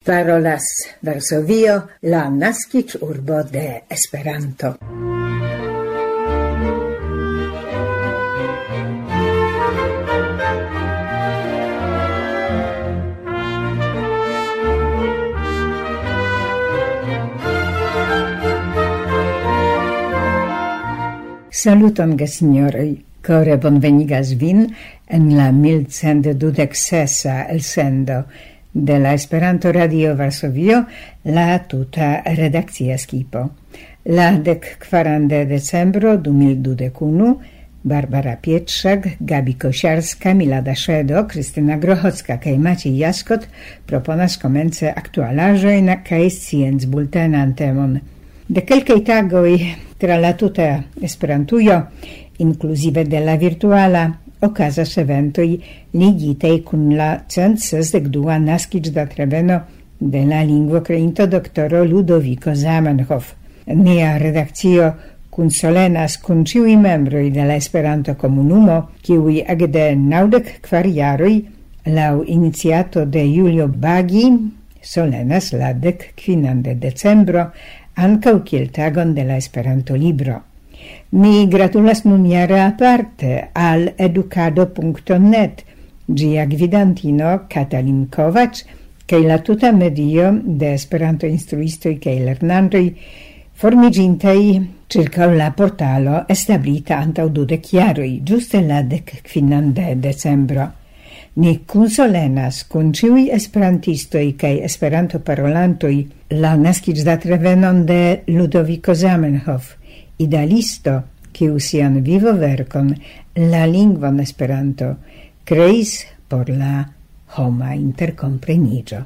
Parolas Varsovio, la naskiĝurbo de Esperanto. Saluton, gesignoroj, core bonvenigas vin en la 1126 elsendo de la Esperanto Radio Varsovio, la tuta redakcia skipo. La 14 de decembro 2021, Barbara Pietrzak, Gabi Kosiarska, Milada Szwedo, Krystyna Grochocka kaj Maciej Jaskot proponas komence aktualaĵojn kaj sciencbultenan temon. De kelkaj tagoj tra la tuta Esperantujo, inclusive de la virtuala, okazas eventoj ligitej kun la 162 naskiĝdatreveno de la lingvokreinto doktoro Ludovico Zamenhof. Nia redakcio kunsolenas kun ĉiuj membroj de la Esperanto-komunumo, kiuj ekde 94 jaroj laŭ iniciato de Julio Bagi solenas la 15 de decembro ankaŭ kiel tagon de la Esperanto-libro. Mi gratulas nunjare aparte al edukado.net, ĝia gvidantino Katalin Kovacs kaj la tuta medio de Esperanto-instruistoj kaj lernantoj formiĝintaj ĉirkaŭ la portalo establita antaŭ 20 jaroj, ĝuste la 15 de decembro. Ni kunsolenas kun ĉiuj esperantistoj kaj Esperanto-parolantoj la naskiĝdatrevenon de Ludovico Zamenhof, idealisto, kiu sian vivoverkon, la lingvon Esperanto, kreis por la homa interkompreniĝo.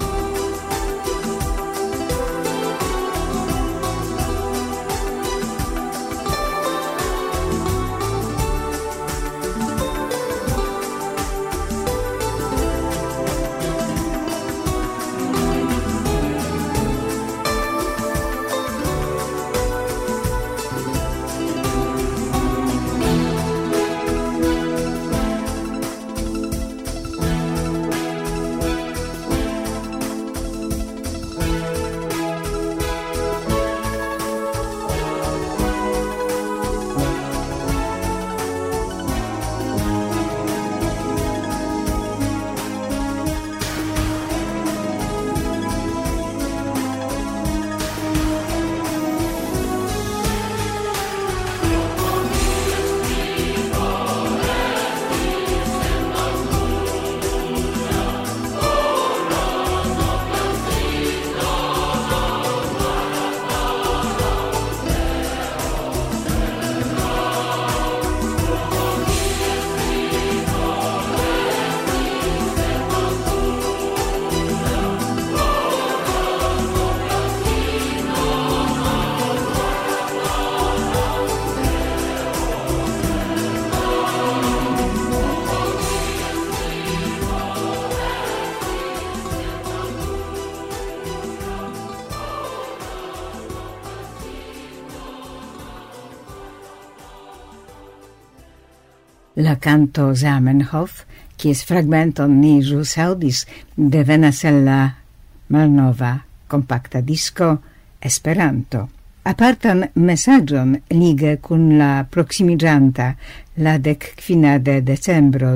La canto Zamenhof, kies fragmenton ni ĵus aŭdis, devenas el la malnova kompakta disko Esperanto. Apartan mesaĝon lige kun la proksimiĝanta la 15 de decembro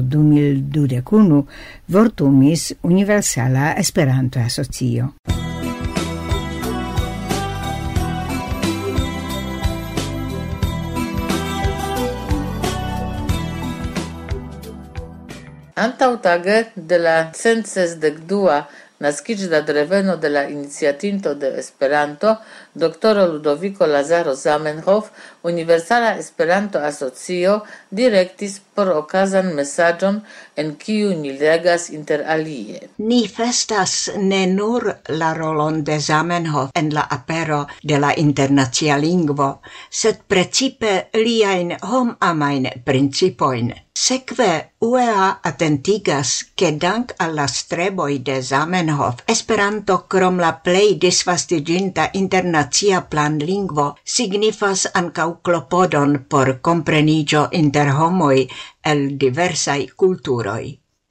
2021 vortumis Universala Esperanto-Asocio. Antaŭtage de la 162 naskiĝdatreveno de la iniciatinto de Esperanto, doktoro Ludovico Lazaro Zamenhof, Universala Esperanto-Asocio direktis por okazan mesaĝon, en kiu ni legas inter alie. Ni festas ne nur la rolon de Zamenhof en la apero de la internacia lingvo, sed precipe liajn homamajn principojn. Sekve UEA atentigas ke dank al la streboj de Zamenhof, Esperanto krom la plej disvastiĝinta internacia planlingvo signifas ankaŭ klopodon por kompreniĝo inter homoj el diversaj kulturoj.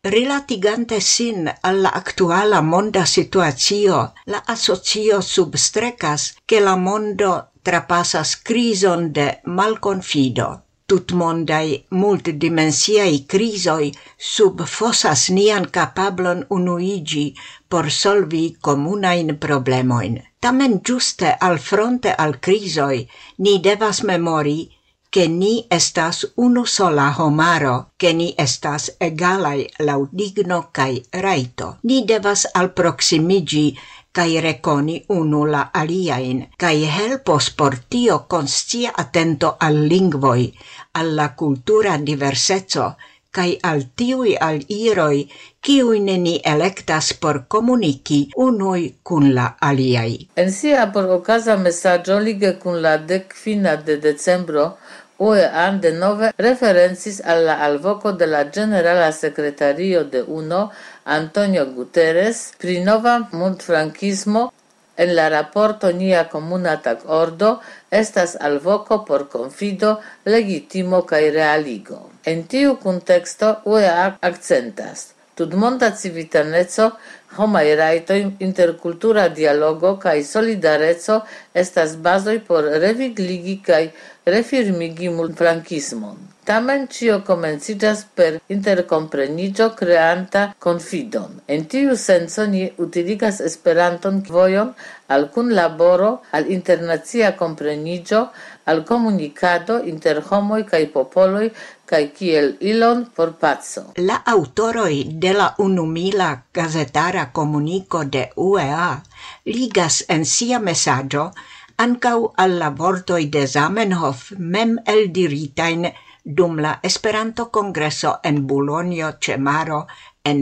Rilatigante sin alla actuala monda situatio, la asocio substrecas che la mondo trapasas crison de malconfido. Tutmondai multidimensiai crisoi subfosas nian capablon unuigi por solvi comunain problemoin. Tamen giuste al fronte al crisoi ni devas memori che ni estas unu sola homaro, che ni estas egalai laŭ digno kai raito. Ni devas alproximigi kai reconi unu la aliain, kai helpos por tio conscia attento al lingvoi, alla cultura diverseco, kai al tiui al iroi, kiuin ni electas por comunici unui cun la aliai. En sia por okaza mesaggio lige cun la 15 de decembro, UEA de nove referencis alla alvoco de la Generala Secretario de UNO, Antonio Guterres, pri nova multfrankismo. En la raporto Nia Comuna Tagordo estas alvoco por confido, legitimo kaj realigo. En tiu contexto UEA akcentas tutmonda civitaneco, homaj rajtoj, interkultura dialogo kaj solidareco estas bazoj por revigligi kaj refirmigi multfrankismon. Tamen cio komenciĝas per interkompreniĝo kreanta konfidon. En tiu senco ni utiligas Esperanton vojon al kunlaboro, al internacia kompreniĝo, al komunikado inter homoj kaj popoloj kaj kiel ilon por paco. La autoroj de la unumila gazetara komuniko de UEA ligas en sia mesaĝo ankaŭ al la vortoj de Zamenhof mem eldiritajn dum la Esperanto-kongreso en Bulonjo ĉe maro en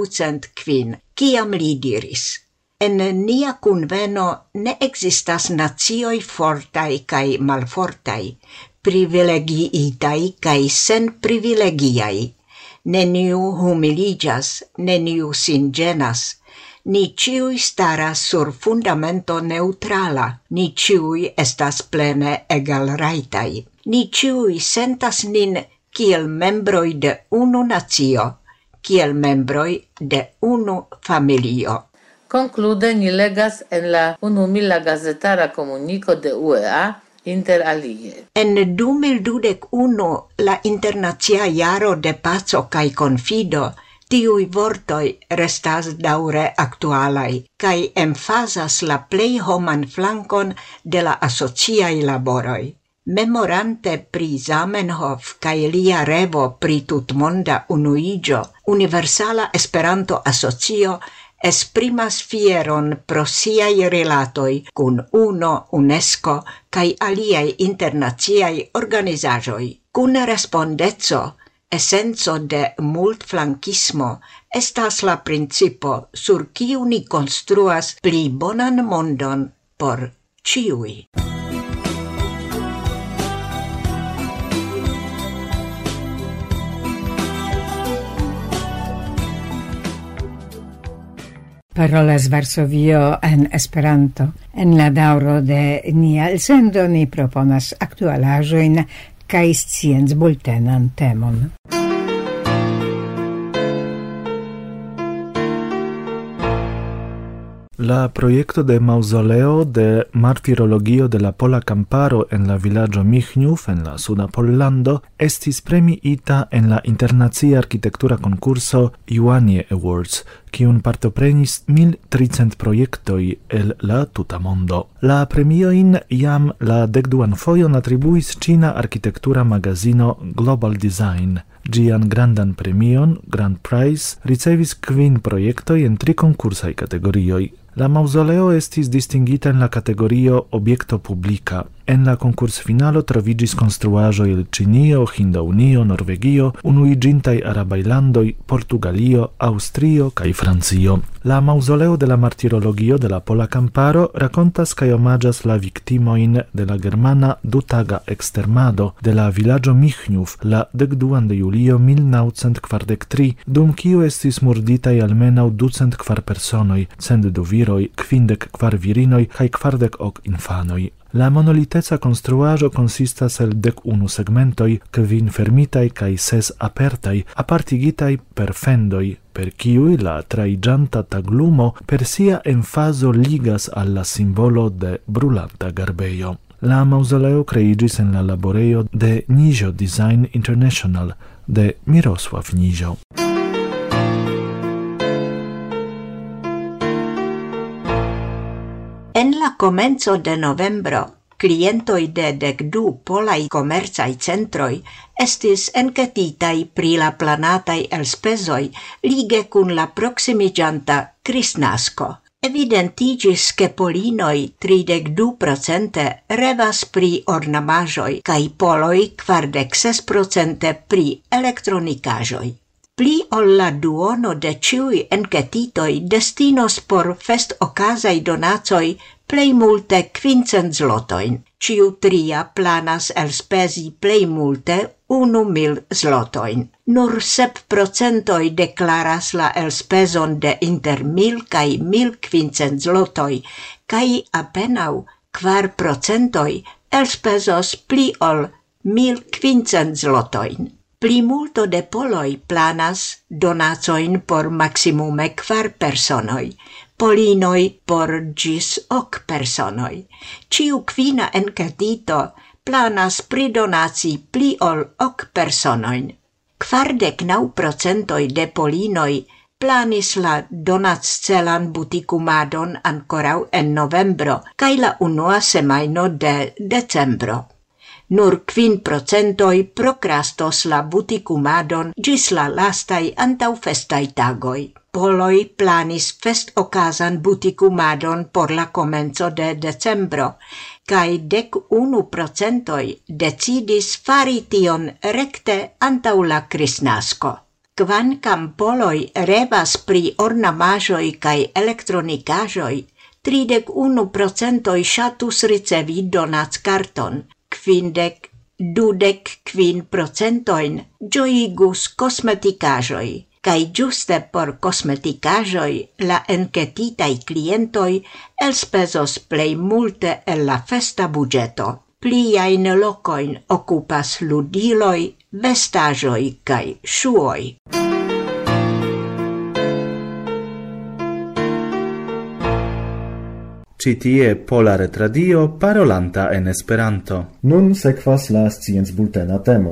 1905, kiam li diris: En nia kunveno ne ekzistas nacioj fortaj kaj malfortaj, privilegiitaj kaj senprivilegiaj. Neniu humiliĝas, neniu sin ĝenas. Ni ĉiuj staras sur fundamento neutrala, ni ĉiuj estas plene egalrajtaj. Ni ĉiuj sentas nin kiel membroj de unu nacio, kiel membroj de unu familio. Conclude ni legas en la unumila gazetara comunico de UEA inter alie. En 2021, la internacia jaro de paco kaj confido, tiuj vortoj restas daŭre aktualaj kaj emfazas la plej homan flankon de la asociaj laboroj. Memorante pri Zamenhof kaj lia revo pri tutmonda unuiĝo, Universala Esperanto-Asocio esprimas fieron pro siaj rilatoj kun UNO, UNESCO kaj aliaj internaciaj organizaĵoj. Kun respondeco, esenco de multflankismo estas la principo sur kiu ni konstruas pli bonan mondon por ĉiuj. Parolas Varsovio en Esperanto. En la daŭro de nia elsendo ni proponas aktualaĵojn kaj sciencbultenan temon. La proyecto de mausoleo de martirologio de la Pola Camparo en la vilaĝo Michňów en la suda Pollando estis premiita en la internacia arkitektura konkurso Joannie Awards, kiun partoprenis 1300 projektoj el la tuta mondo. La premiojn jam la 12 fojon atribuis ĉina arkitektura magazino Global Design. Gian grandan premion, Grand Prize, ricevis 5 projektoj en 3 konkursaj kategorioj. La mausoleo estis distingita en la kategorio Obiekto Publika. En la konkursfinalo troviĝis konstruaĵoj el Ĉinio, Hindaŭnio, Norvegio, Unuiĝintaj Arabaj Landoj, Portugalio, Aŭstrio kaj Francio. La mausoleo de la martirologio de la Pola Camparo rakontas kaj omaĝas la viktimojn de la germana dutaga ekstermado de la vilaĝo Michňów la 12 de julio 1943, dum kiu estis murditaj almenaŭ 204 personoj, cent du viroj viroj, 54 virinoj kaj 40 infanoj. La monoliteca konstruaĵo konsistas el 11 segmentoj, 5 fermitaj kaj 6 apertaj, apartigitaj per fendoj, per kiuj la traiĝanta taglumo per sia emfazo ligas al la simbolo de brulanta garbejo. La maŭzoleo kreiĝis en la laborejo de Nizho Design International de Mirosław Nizho. En la komenco de novembro, klientoj de 12 polaj komercaj centroj estis enketitaj pri la planataj elspezoj lige kun la proksimiĝanta Kristnasko. Evidentiĝis ke polinoj 32% revas pri ornamaĵoj kaj poloj 46% pri elektronikaĵoj. Pli ol la duono de ĉiuj enketitoj destinos por festokazaj donacoj plej multe 500 zlotojn. Ĉiu tria planas elspezi plej multe 1.000 zlotojn. Nur 7% deklaras la elspezon de inter 1.000 kaj 1.500 zlotoj, kaj apenaŭ 4% elspezos pli ol 1.500 zlotojn. Plimulto de poloj planas donacojn por maksimume 4 personoj, polinoj por ĝis 8 personoj. Ĉiu kvina enketito planas pridonaci pli ol 8 personojn. 49% de polinoj planis la donaccelan butikumadon ankoraŭ en novembro kaj la unua semajno de decembro. Nur 5% prokrastos la butikumadon ĝis la lastaj antaŭfestaj tagoj. Poloj planis festokazan butikumadon por la komenco de decembro, kaj 11% decidis fari tion rekte antaŭ la Kristnasko. Kvankam poloj revas pri ornamaĵoj kaj elektronikaĵoj, 31% ŝatus ricevi donackarton, 25% ĝojigus kosmetikaĵoj, kaj ĝuste por kosmetikaĵoj la enketitaj klientoj elspezos plej multe el la festa buĝeto. Pliajn lokojn okupas ludiloj, vestaĵoj kaj ŝuoj. Ci tie Pola Retradio parolanta en Esperanto. Nun sekvas la sciencbultena temo.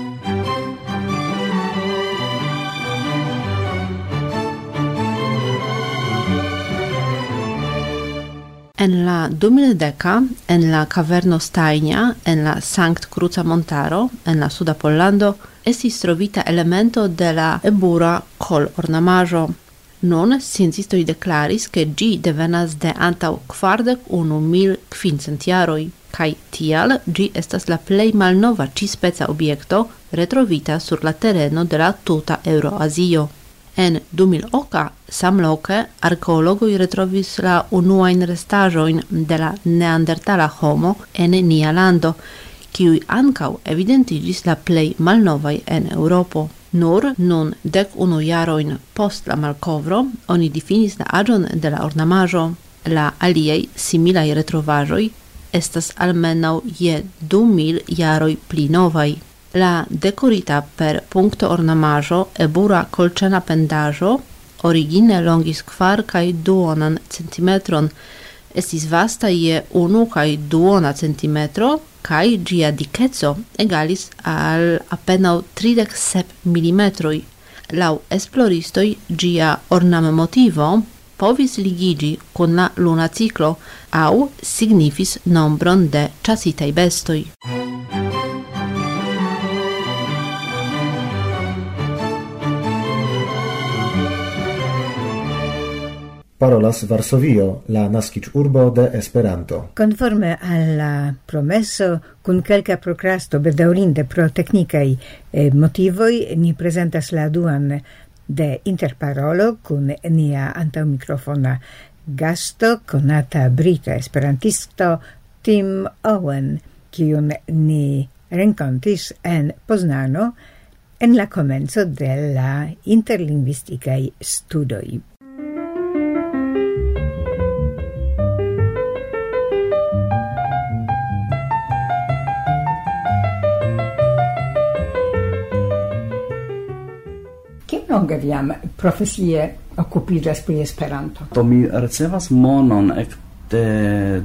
En la 2010, en la Caverno Stajnia, en la Sankt Kruca Montaro, en la Suda Pollando, estis trovita elemento de la ebura kol-ornamaĵo. Nun sciencistoj deklaris, ke ĝi devenas de antaŭ 41.500 jaroj, kaj tial ĝi estas la plej malnova ĉi-speca objekto retrovita sur la tereno de la tuta Eŭroazio. En 2008 samloke arkeologoj retrovis la unuajn restaĵojn de la neandertala homo en nia lando, kiuj ankaŭ evidentiĝis la plej malnovaj en Eŭropo. Nur nun 11 jarojn post la malkovro oni difinis la aĝon de la ornamaĵo. La aliaj similaj retrovaĵoj estas almenaŭ je 2000 jaroj pli novaj. La dekorita per punkto ornamaĵo ebura kolĉena pendaĵo origine longis 4,2 centimetron, estis vasta je 1,2 centimetro, kaj ĝia dikeco egalis al apenaŭ 37 milimetroj. Laŭ esploristoj ĝia ornammotivo povis ligiĝi kun la luna ciklo aŭ signifis nombron de ĉasitaj bestoj. Parolas Varsovio, la naskiĝurbo de Esperanto. Conforme alla promesso, kun kelka prokrasto bedaŭrinde pro teknikaj motivoj, ni prezentas la duan de interparolo kun nia antaŭmikrofona gasto, konata brita esperantisto Tim Owen, kiun ni renkontis en Poznano en la komenco de la interlingvistikaj studoj. longe vi jam profesie okupiĝas pri Esperanto? Do mi ricevas monon ekde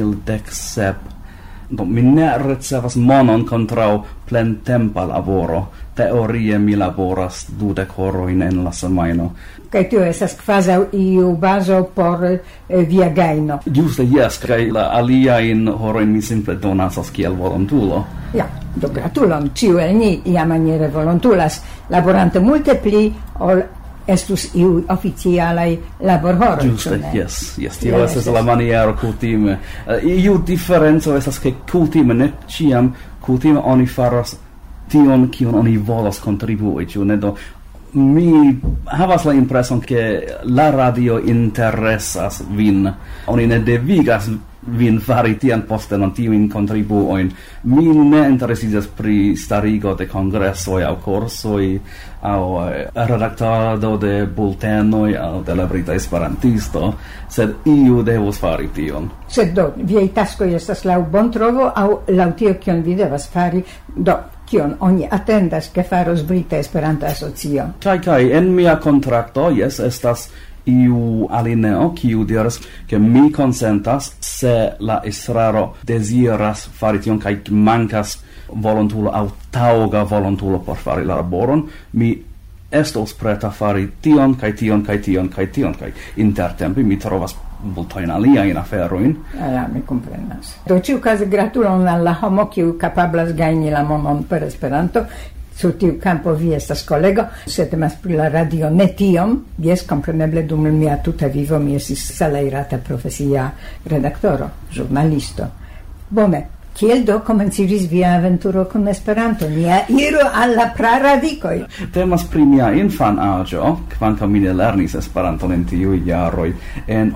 2017. Do mi ne ricevas monon kontraŭ plentempa laboro. Teorie mi laboras 20 horojn en la semajno. Kaj tio estas kvazaŭ iu bazo por via gajno. Ĝuste jes, kaj la aliajn horojn mi simple donacas kiel volontulo. Ja, do gratulon, ĉiu el ni iamaniere volontulas, laborante multe pli ol estus iu oficialaj laborhoroj. Ĝuste, jes, tio estas la maniero kutime. Iu diferenco estas ke kutime, ne ĉiam kutime oni faras tion kion oni volas kontribui, ĉu ne? Do mi havas la impreson ke la radio interesas vin. Oni ne devigas vin fari tian postenon, tiujn kontribuojn. Mi ne interesiĝas pri starigo de kongresoj aŭ kursoj aŭ redaktado de bultenoj aŭ de la brita esperantisto, sed iu devus fari tion. Sed do, viaj taskoj estas laŭ bontrovo aŭ laŭ tio kion vi devas fari, do kion oni atendas ke faros Brita Esperanta Asocio? Kaj en mia kontrakto, jes, estas iu alineo kiu diras ke mi konsentas se la estraro deziras fari tion kaj mankas volontulo aŭ taŭga volontulo por fari la laboron, mi estos preta fari tion kaj tion kaj tion kaj tion kaj intertempe mi trovas multajn aliajn aferojn. Ja, mi komprenas. Do ĉiukaze gratulon al la homo kiu kapablas gajni la monon per Esperanto. Sur tiu campo vi estas kolego, sed temas pri la radio ne tiom. Jes, kompreneble dum mia tuta vivo mi estis salajrata profesia redaktoro, ĵurnalisto. Bone, kiel do komenciĝis via aventuro kun Esperanto? Nia iru al la praradikoj. Temas pri mia infanaĝo, kvankam mi ne lernis Esperanton en tiuj jaroj. En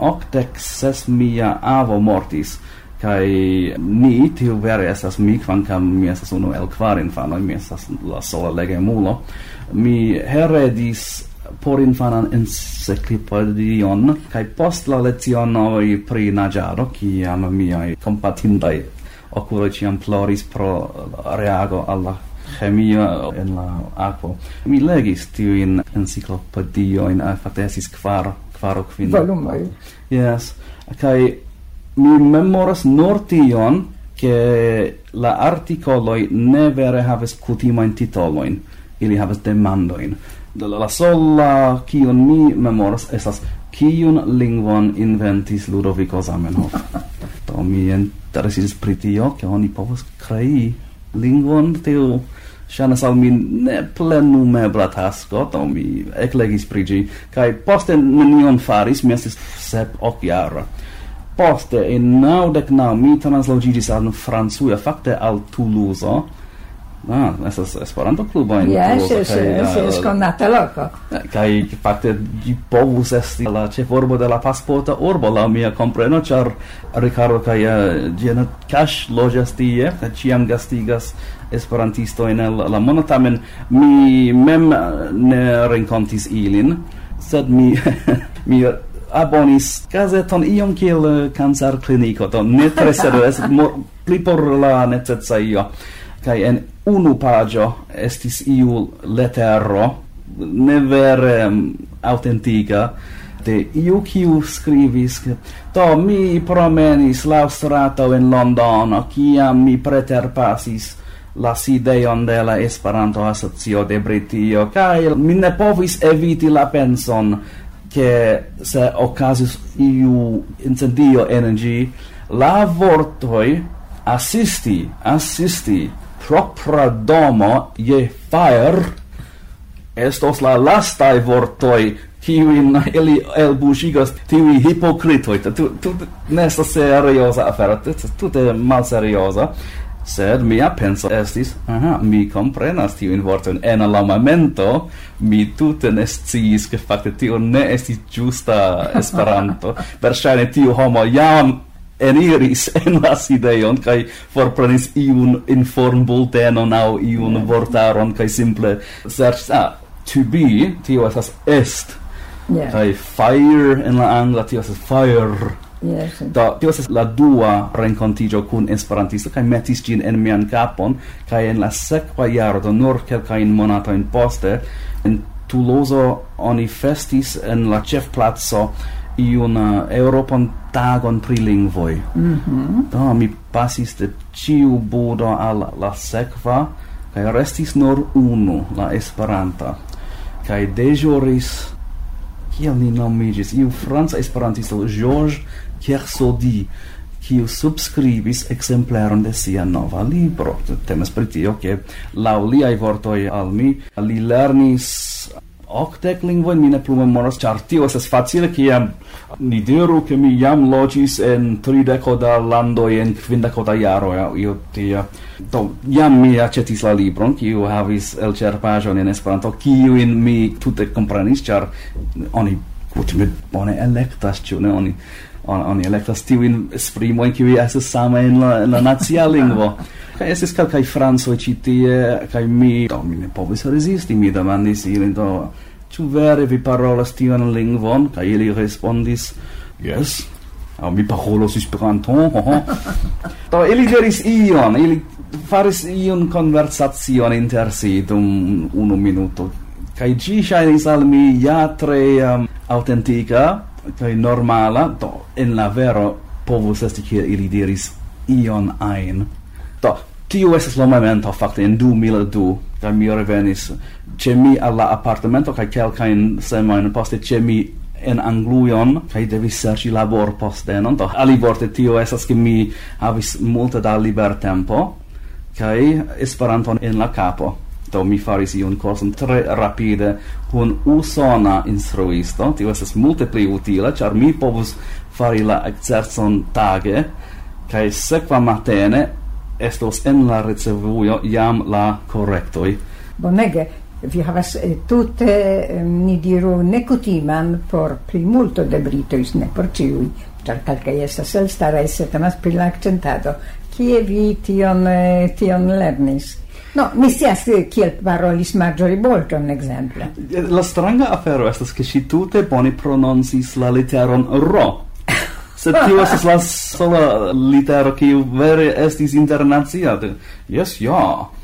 86 mia avo mortis. Kai ni, tiu vere estas mi, kvankam mi estas unu el 4 infanoj, mi estas la sola legemulo, mi heredis por infanan enciklopedion, kai post la lecionoj pri naĝado, kiam miaj kompatintaj okuloj ĉiam ploris pro reago al la chemio en la akvo, mi legis tiujn enciklopediojn, fakte estis 4 aŭ 5 volumoj. Yes, kai mi memoras nur tion, ke la artikoloj ne vere havas kutimajn titolojn, ili havas demandojn. La sola kiun mi memoras estas kiun lingvon inventis Ludoviko Zamenhof. Do mi interesiĝis pri tio, ke oni povas krei lingvon, tiu ŝajnas al mi ne plenumebla tasko, do mi eklegis pri ĝi, kaj poste nenion faris, mi estis 7-8 jara. Poste, in 99, mi transloĝiĝis al Francujo, fakte al Toulouse. Estas Esperanto-klubo en Toulouse. Jes, konata loko. Kaj fakte ĝi povus esti la ĉefurbo de la pasporta urbo, laŭ mia kompreno, ĉar Ricardo kaj Gianna Cash loĝas tie, ĉiam gastigas esperantistojn el la mondo, tamen mi mem ne renkontis ilin, sed mi abonis gazeton iom kiel kancerkliniko, do ne tre serios, pli por la necesajo. Kaj en unu paĝo estis iu letero, ne vere aŭtentika, de iu kiu skribis, do mi promenis laŭ strato en Londono, kiam mi preterpasis la sidejon de la Esperanto-Asocio de Britio, kaj mi ne povis eviti la penson che se okazis iu incendio en ĝi, la vortoj assisti propra domo je fire estos la lastaj vortoj kiujn ili elbuŝigos tiuj hipokritoj. Ne estas serioza afero, tute malserioza. Sed mia penso estis, mi komprenas tiujn vortojn en la momento, mi tute ne sciis ke fakte tio ne estis ĝusta Esperanto. Verŝajne tiu homo jam eniris en la sidejon kaj forprenis iun informbultenon aŭ iun vortaron kaj simple serĉis, to be, tio estas est. Kaj fire en la angla, tio estas fire. Yes. Do, tio estas la dua renkontiĝo kun esperantisto, kaj metis ĝin en mian kapon, kaj en la sekva jaro, do nur kelkajn monatojn poste, en Toulouse oni festis en la ĉefplaco iun Europan tagon pri lingvoj. Do mi pasis de ĉiu budo al la sekva, kaj restis nur unu, la Esperanta. Kaj deĵoris, kiel li nomiĝis, iu franca esperantisto, Georges Kersaudy, kiu subscribis exemplaron de sia nova libro. Temas pri tio, ke laŭ liaj vortoj al mi, li lernis 80 lingvojn, mi ne plu memoras, ĉar tio estas facile, kiam ni diru, ke mi jam loĝis en 30 da landoj en 50 da jaroj, io tia. Do jam mi aĉetis la libron, kiu havis elĉerpaĵon en Esperanto, kiujn mi tute komprenis, ĉar oni kutime bone elektas, ĉu ne? Oni elektas tiujn esprimojn, kiuj estas same en la nacia lingvo. Kaj estis kelkaj francoj ĉi tie, kaj mi ne povis rezisti, mi demandis ilin, ĉu vere vi parolas tiun lingvon? Kaj ili respondis, yes, mi parolos Esperanton. Do ili diris ion, ili faris iun konversacion inter si dum 1 minuto. Kaj ĝi ŝajnis al mi ja tre autentika kaj normala, do en la vero povus esti kiel ili diris ion ajn. Do tiu estas la momento fakte en 2002, kaj mi revenis ĉe mi al la apartamento kaj kelkajn semajn poste ĉe mi en Anglujon kaj devis serĉi laborpostenon. Do alivorte tio estas ke mi havis multe da libertempo kaj Esperanton en la kapo. Do mi faris iun kurson tre rapide kun usona instruisto. Tio estas multe pli utila, ĉar mi povus fari la ekzercon tage, kaj sekva matene estos en la ricevujo jam la korektoj. Bonege, vi havas tute, ni diru, nekutiman por pli multo de britoj, ne por ĉiuj, ĉar kelkaj estas elstaraj, sed temas pri la akĉentado. Kie vi tion lernis? No, mi scias kiel parolis Marjorie Bolton, exemple. La stranga afero estas ke ŝi tute bone prononcis la literon R. Sed tio estas la sola litero kiu vere estis internacia. Yes, ja.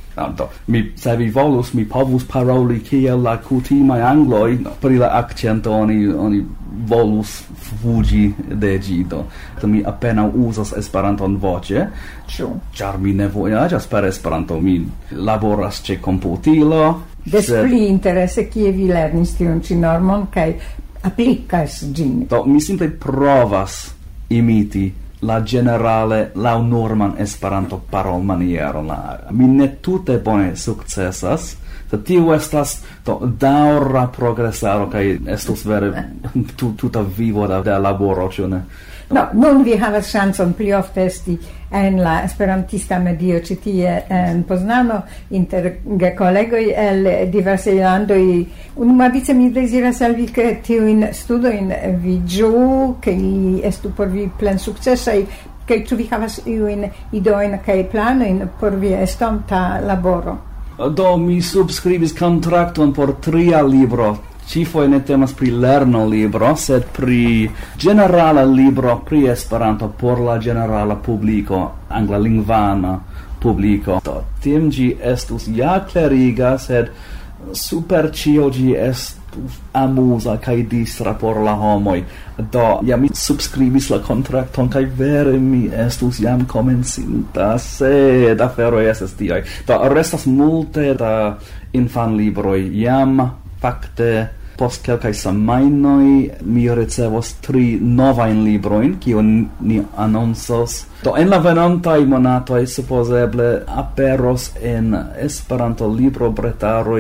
Se vi volus, mi povus paroli kiel la kutimaj angloj, pri la akĉento oni volus fuĝi de ĝi. Do mi apenaŭ uzas Esperanton voĉe, ĉar mi ne vojaĝas per Esperanto, mi laboras ĉe komputilo. Des pli interese kie vi lernis tiun ĉi normon kaj aplikas ĝin. Do mi simple provas imiti la generale laŭ norman Esperanto parolmanieron. Mi ne tute bone sukcesas, sed tio estas daŭra progresaro kaj estos vere tuta vivo de laboro, ĉu ne? No, nun vi havas ŝancon pli ofte esti en la esperantista medio ĉi tie en Poznano inter kolegoj el diversaj landoj. Unuavice mi deziras al vi ke tiujn studojn vi ĝuu, ke ili estu por vi plensukcesaj, kaj ĉu vi havas iujn idojn kaj planojn por via estonta laboro? Do mi subscribis kontrakton por 3 libro. Cifoje ne temas pri lerno libro, sed pri generala libro pri Esperanto por la generala publiko, anglalingvana publiko. Do tim ĝi estus ja kleriga, sed super ĉio ĝi estus amuza kaj distra por la homoj. Do ja mi subscribis la kontrakton kaj vere mi estus jam komencinta, sed aferoj estas tiaj. Do restas multe da infanlibroj jam fakte. Post kelkaj semajnoj mi ricevos 3 novajn librojn, kiujn ni anoncos. Do en la venontaj monatoj supozeble aperos en Esperanto librobretaĵoj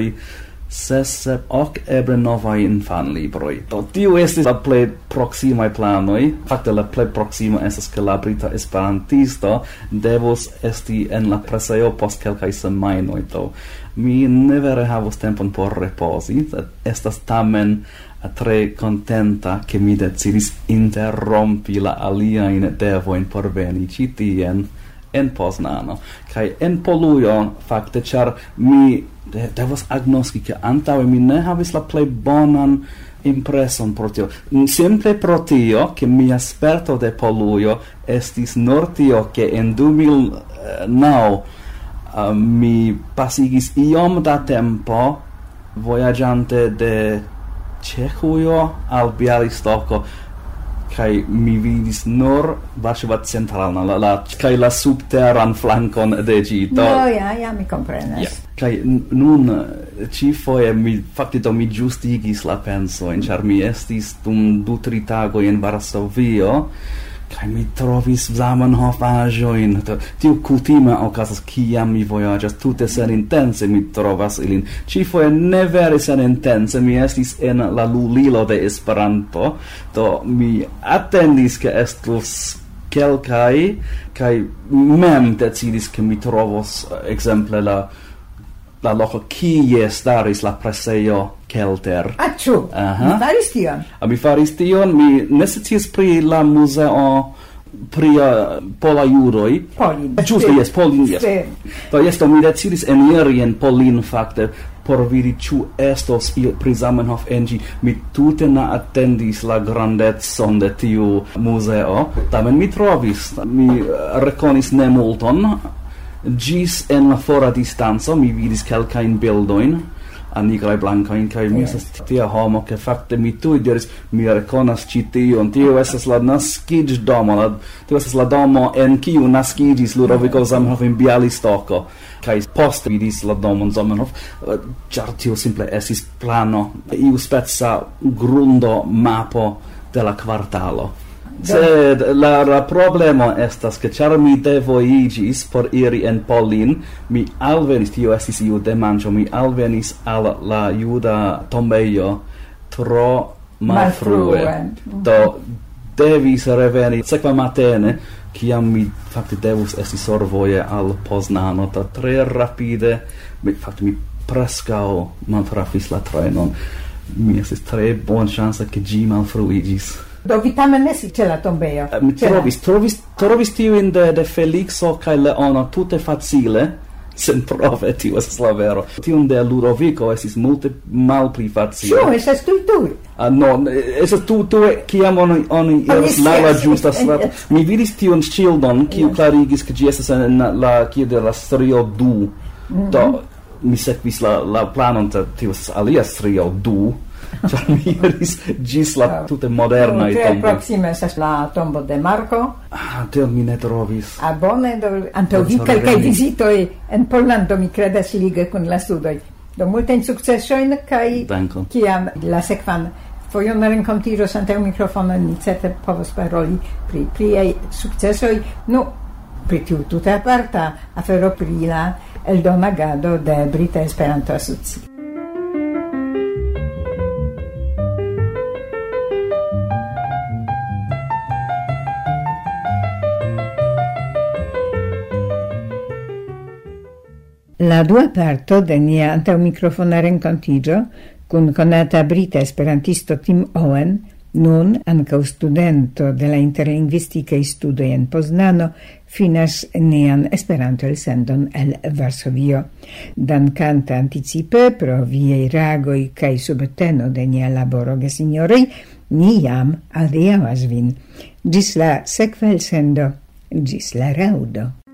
6, 8 eble novaj infanlibroj. Do tio estis la plej proksimaj planoj. Fakte la plej proksima estas ke la brita esperantisto devos esti en la presejo post kelkaj semajnoj. Do mi ne vere havos tempon por ripozi, estas tamen tre contenta che mi decidis interrompi la aliajn devojn por veni ĉi tien en Poznano. Kaj en Polujo, fakte, ĉar mi devos agnoski, ke antaŭe mi ne havis la plej bonan impreson pro tio. Simple pro tio, che mia sperto de Polujo estis nur tio, che en 2009 mi pasigis iom da tempo vojaĝante de Ĉeĥujo al Bjalistoko, kai mi vidis nur Varŝova centralan kaj la subteran flankon de ĝi. Ja, mi komprenas. Kaj nun ĉifoje mi fakte mi ĝustigis la pensojn, ĉar mi estis dum 2-3 tagoj en Varsovio, kaj mi trovis Zamenhof-aĵojn. Tio kutime okazas kiam mi vojaĝas tute senintence, mi trovas ilin. Ĉifoje ne vere senintence, mi estis en la lulilo de Esperanto, do mi atendis ke estus kelkaj, kaj mem decidis ke mi trovos ekzemple la loko kie staris la presejo Kelter. Ĉu? Mi faris tion? Mi faris tion, mi ne scias pri la muzeo pri pola judoj. Polin. Ĝuste, jes, Polin, jes. Do mi decidis eniri en Polin fakte por vidi ĉu estos pri Zamenhof en ĝi. Mi tute ne atendis la grandecon de tiu muzeo, tamen mi trovis, mi rekonis ne multon. Gis en la fora distanzo mi vidis kelkajn bildojn, nigraj blankajn, kaj mi estas tia homo, ke fakte mi tuj diris, mi rekonas ĉi tion, tio estas la naskiĝdomo, tio estas la domo en kiu naskiĝis Ludoviko Zamenhof en Bjalistoko, kaj poste vidis la domon Zamenhof, ĉar tio simple estis plano, iuspeca grundo mapo de la kvartalo. Sed la problemo estas ke ĉar mi devojiĝis por iri en Polin, mi alvenis, tio estis iu demanĝo, mi alvenis al la juda tombejo tro malfrue. Do devis reveni sekva matene, kiam mi fakte devus esti survoje al Poznano, do tre rapide, mi preskaŭ maltrafis la trenon. Mi estis tre bonŝanca ke ĝi malfruiĝis. Do vi tamen estis ĉe la tombejo? Mi trovis tiujn de Felixo kaj Leono tute facile, senprove, tio estas la vero. Tiun de Ludoviko estis multe malpli facile. Ĉu estas tuj? No, estas tuj kiam oni iras laŭ la ĝusta strato. Mi vidis tiun ŝildon, kiu klarigis ke ĝi estas en la kie de la strio 2. Do mi sekvis la planon, tio estas alia strio 2. Ĉar mi iris ĝis la tute modernaj tomboj. Tre proksime estas la tombo de Marko. Tion mi ne trovis. Bone, antaŭ vi kelkaj vizitoj en Pollando, mi kredas lige kun la studoj. Do multajn sukcesojn kaj kiam la sekvan fojon renkontiĝos antaŭ mikrofono, ni certe povos paroli pri pliaj sukcesoj. Pri tiu tute aparta afero pri la eldonagado de Brita Esperanto-Asocio. La dua parto de nia antaŭmikrofona renkontiĝo kun konata brita esperantisto Tim Owen, nun ankaŭ studento de la interlingvistikaj studoj en Poznano, finas nian Esperanto-elsendon el Varsovio. Dankante anticipe pro viaj reagoj kaj subteno de nia laboro, gesinjoroj, ni jam adiaŭas vin. Ĝis la sekva elsendo, ĝis la raŭdo.